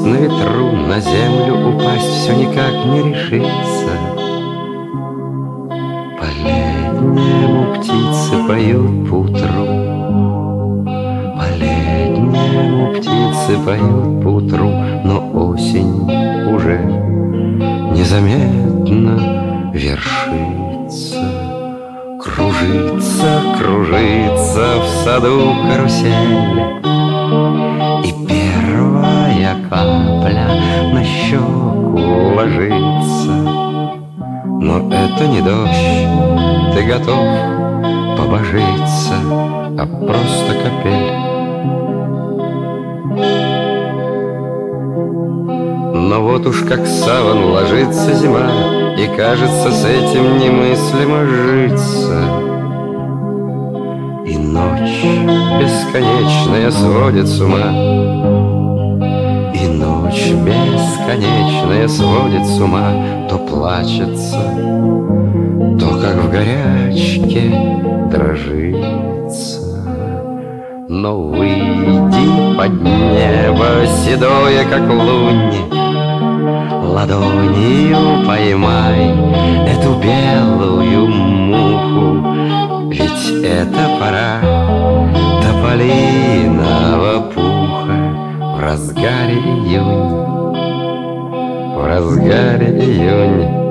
на ветру, на землю упасть все никак не решится. По-летнему птицы поют поутру, по-летнему птицы поют поутру, но осень уже незаметно вершится. Кружится, кружится в саду карусель, и первая капля на щеку ложится. Но это не дождь, ты готов побожиться, а просто капель. Но вот уж как саван ложится зима, и кажется, с этим немыслимо житься. И ночь бесконечная сводит с ума, и ночь бесконечная сводит с ума. То плачется, то как в горячке дрожится. Но выйди под небо седое, как лунь, ладонью поймай эту белую муху, ведь это пора тополиного пуха в разгаре июнь, в разгаре июнь.